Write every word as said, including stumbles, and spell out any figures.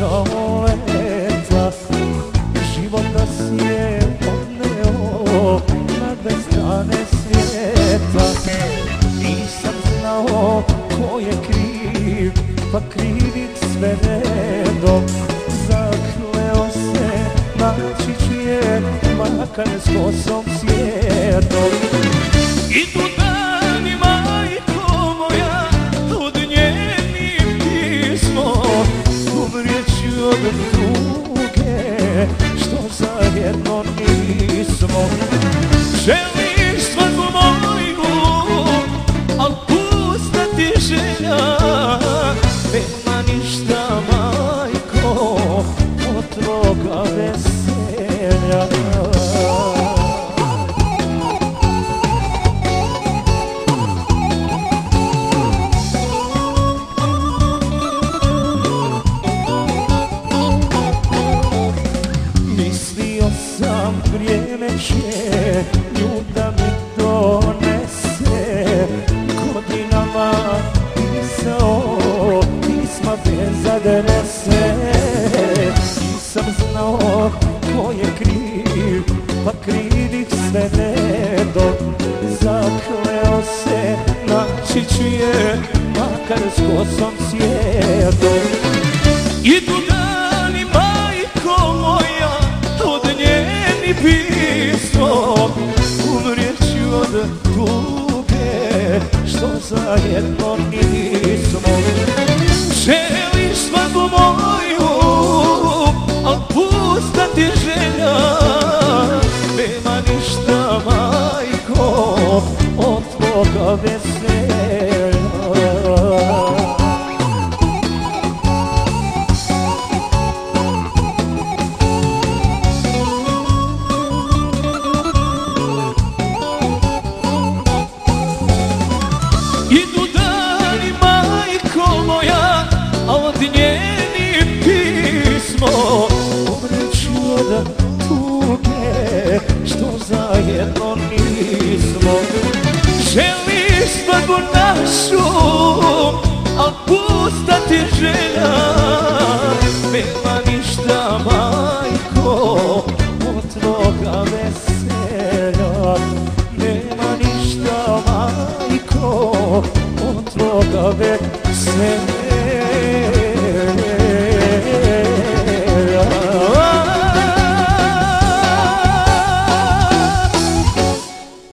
kao leta, život nas je odneo na dve strane svijeta. Nisam znao ko je kriv, pa krivit sve redom. Zakleo se, naći ću je, makar s kosom svijetom. Idu dani, majko moja, od njenih pismo. Umrijeću od druge, što zajedno nismo. Želiš svaku moju, al pusta ti želja. Nema ništa, majko, od tvoga veselja. Mislio sam vrijeme će nju da mi donese, godinama pisao pisma bez adrese. Nisam znao ko je kriv, pa krivih sve redom. Zakleo se, naći ću je, makar s kosom svijetom. Idu dani, majko moja, od njeni pismo. Umrijeću od tuge, što zajedno nismo. Želiš svaku moju, al pusta ti želja. Nema ništa, majko, od tvoga veselja. Idu dani, majko moja, a od njenih pismo. Umrijeću od tuge, što zajedno nismo. Želiš svaku našu, al pusta ti želja.